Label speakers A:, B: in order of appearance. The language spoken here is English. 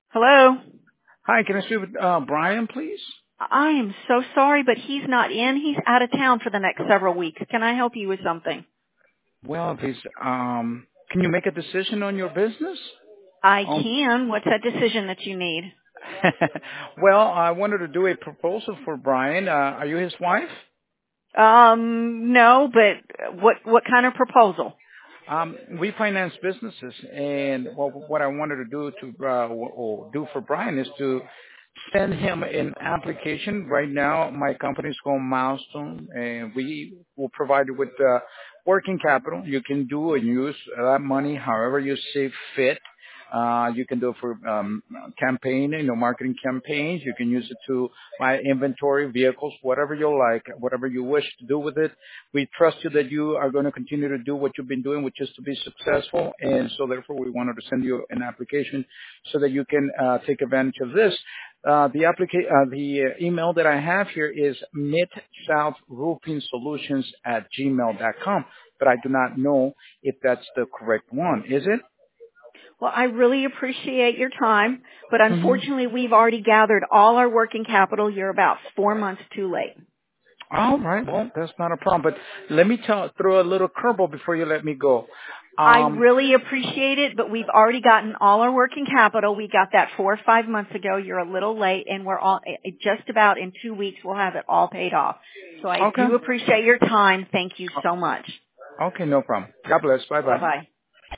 A: Hello?
B: Hi, can I speak with Brian, please?
A: I am so sorry, but he's not in. He's out of town for the next several weeks. Can I help you with something?
B: Well, please, can you make a decision on your business?
A: I
B: Um,
A: can. What's that decision that you need?
B: well, I wanted to do a proposal for Brian. Are you his wife?
A: No, but what kind of proposal?
B: We finance businesses, and what I wanted to do or do for Brian is to send him an application. Right now, my company is called Milestone, and we will provide you with working capital. You can do and use that money however you see fit. You can do it for campaign, marketing campaigns. You can use it to buy inventory, vehicles, whatever you like, whatever you wish to do with it. We trust you that you are going to continue to do what you've been doing, which is to be successful. And so therefore we wanted to send you an application so that you can take advantage of this. The email that I have here is midsouthroofing@gmail.com, but I do not know if that's the correct one. Is it?
A: Well, I really appreciate your time, but
B: Mm-hmm.
A: unfortunately we've already gathered all our working capital. You're about 4 months too late.
B: All right. Well, that's not a problem. But let me throw a little curveball before you let me go.
A: I
B: Um,
A: really appreciate it, but we've already gotten all our working capital. We got that 4 or 5 months ago. You're a little late, and we're all just about in 2 weeks. We'll have it all paid off. So I
B: okay.
A: do appreciate your time. Thank you so much.
B: Okay, no problem. God bless.
A: Bye
B: Bye-bye.
A: bye.